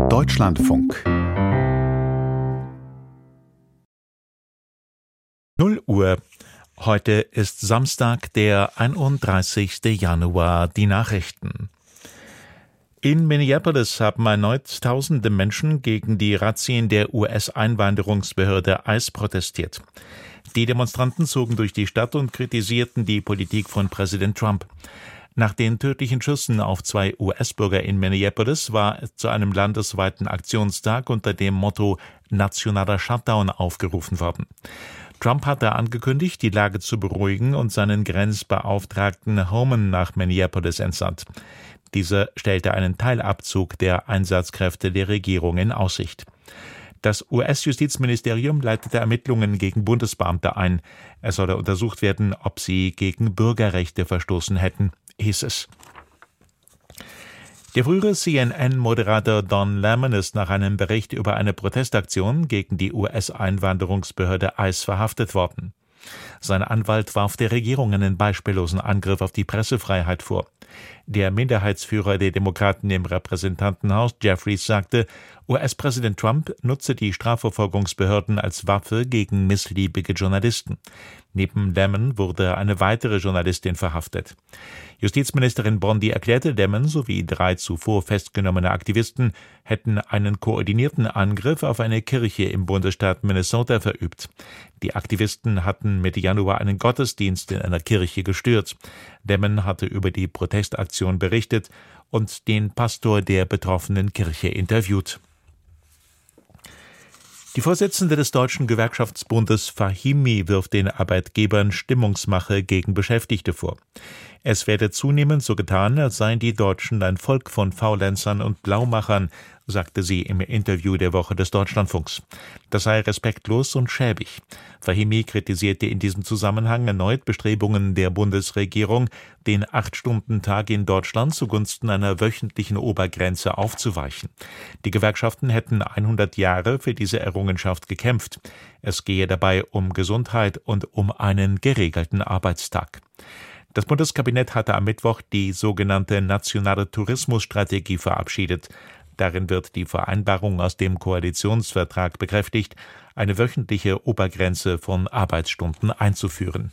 Deutschlandfunk 0 Uhr. Heute ist Samstag, der 31. Januar. Die Nachrichten. In Minneapolis haben erneut tausende Menschen gegen die Razzien der US-Einwanderungsbehörde ICE protestiert. Die Demonstranten zogen durch die Stadt und kritisierten die Politik von Präsident Trump. Nach den tödlichen Schüssen auf 2 US-Bürger in Minneapolis war es zu einem landesweiten Aktionstag unter dem Motto Nationaler Shutdown aufgerufen worden. Trump hatte angekündigt, die Lage zu beruhigen und seinen Grenzbeauftragten Homan nach Minneapolis entsandt. Dieser stellte einen Teilabzug der Einsatzkräfte der Regierung in Aussicht. Das US-Justizministerium leitete Ermittlungen gegen Bundesbeamte ein. Es solle untersucht werden, ob sie gegen Bürgerrechte verstoßen hätten, hieß es. Der frühere CNN-Moderator Don Lemon ist nach einem Bericht über eine Protestaktion gegen die US-Einwanderungsbehörde ICE verhaftet worden. Sein Anwalt warf der Regierung einen beispiellosen Angriff auf die Pressefreiheit vor. Der Minderheitsführer der Demokraten im Repräsentantenhaus, Jeffries, sagte, US-Präsident Trump nutze die Strafverfolgungsbehörden als Waffe gegen missliebige Journalisten. Neben Lemon wurde eine weitere Journalistin verhaftet. Justizministerin Bondi erklärte, Lemon sowie 3 zuvor festgenommene Aktivisten hätten einen koordinierten Angriff auf eine Kirche im Bundesstaat Minnesota verübt. Die Aktivisten hatten Mitte Januar einen Gottesdienst in einer Kirche gestört. Lemon hatte über die Protestaktion berichtet und den Pastor der betroffenen Kirche interviewt. Die Vorsitzende des Deutschen Gewerkschaftsbundes Fahimi wirft den Arbeitgebern Stimmungsmache gegen Beschäftigte vor. Es werde zunehmend so getan, als seien die Deutschen ein Volk von Faulenzern und Blaumachern, sagte sie im Interview der Woche des Deutschlandfunks. Das sei respektlos und schäbig. Fahimi kritisierte in diesem Zusammenhang erneut Bestrebungen der Bundesregierung, den 8-Stunden-Tag in Deutschland zugunsten einer wöchentlichen Obergrenze aufzuweichen. Die Gewerkschaften hätten 100 Jahre für diese Errungenschaft gekämpft. Es gehe dabei um Gesundheit und um einen geregelten Arbeitstag. Das Bundeskabinett hatte am Mittwoch die sogenannte Nationale Tourismusstrategie verabschiedet. Darin wird die Vereinbarung aus dem Koalitionsvertrag bekräftigt, eine wöchentliche Obergrenze von Arbeitsstunden einzuführen.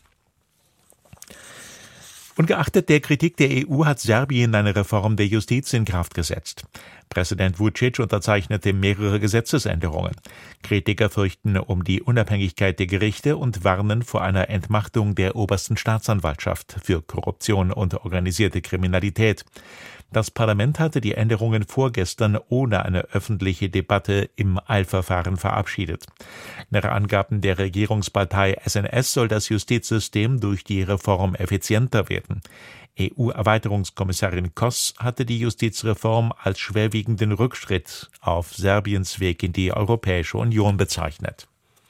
Ungeachtet der Kritik der EU hat Serbien eine Reform der Justiz in Kraft gesetzt. Präsident Vučić unterzeichnete mehrere Gesetzesänderungen. Kritiker fürchten um die Unabhängigkeit der Gerichte und warnen vor einer Entmachtung der obersten Staatsanwaltschaft für Korruption und organisierte Kriminalität. Das Parlament hatte die Änderungen vorgestern ohne eine öffentliche Debatte im Eilverfahren verabschiedet. Nach Angaben der Regierungspartei SNS soll das Justizsystem durch die Reform effizienter werden. EU-Erweiterungskommissarin Kos hatte die Justizreform als schwerwiegenden Rückschritt auf Serbiens Weg in die Europäische Union bezeichnet.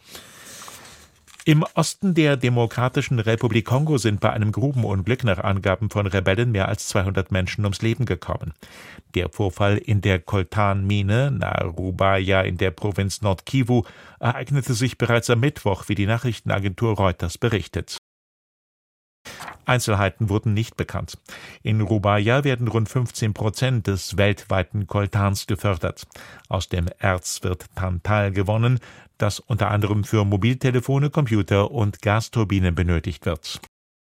Im Osten der Demokratischen Republik Kongo sind bei einem Grubenunglück nach Angaben von Rebellen mehr als 200 Menschen ums Leben gekommen. Der Vorfall in der Coltan-Mine nahe Rubaya in der Provinz Nord-Kivu ereignete sich bereits am Mittwoch, wie die Nachrichtenagentur Reuters berichtet. Einzelheiten wurden nicht bekannt. In Rubaya werden rund 15% des weltweiten Coltans gefördert. Aus dem Erz wird Tantal gewonnen, das unter anderem für Mobiltelefone, Computer und Gasturbinen benötigt wird.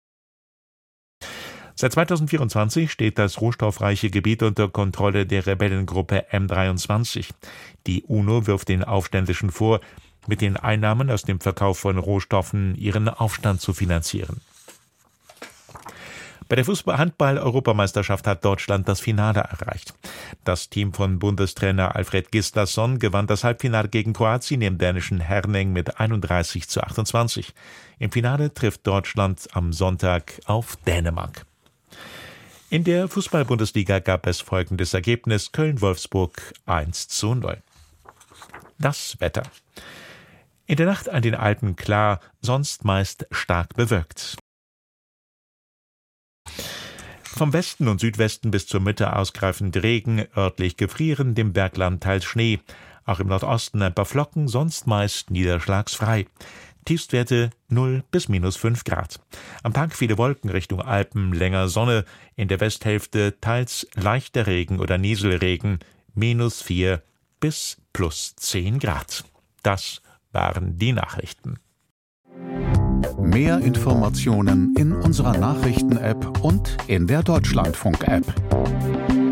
Seit 2024 steht das rohstoffreiche Gebiet unter Kontrolle der Rebellengruppe M23. Die UNO wirft den Aufständischen vor, mit den Einnahmen aus dem Verkauf von Rohstoffen ihren Aufstand zu finanzieren. Bei der Fußball-Handball-Europameisterschaft hat Deutschland das Finale erreicht. Das Team von Bundestrainer Alfred Gislason gewann das Halbfinale gegen Kroatien im dänischen Herning mit 31:28. Im Finale trifft Deutschland am Sonntag auf Dänemark. In der Fußball-Bundesliga gab es folgendes Ergebnis: Köln-Wolfsburg 1:0. Das Wetter. In der Nacht an den Alpen klar, sonst meist stark bewölkt. Vom Westen und Südwesten bis zur Mitte ausgreifend Regen, örtlich gefrieren, dem Bergland teils Schnee. Auch im Nordosten ein paar Flocken, sonst meist niederschlagsfrei. Tiefstwerte 0 bis -5 Grad. Am Tag viele Wolken Richtung Alpen, länger Sonne. In der Westhälfte teils leichter Regen oder Nieselregen, -4 bis +10 Grad. Das waren die Nachrichten. Mehr Informationen in unserer Nachrichten-App und in der Deutschlandfunk-App.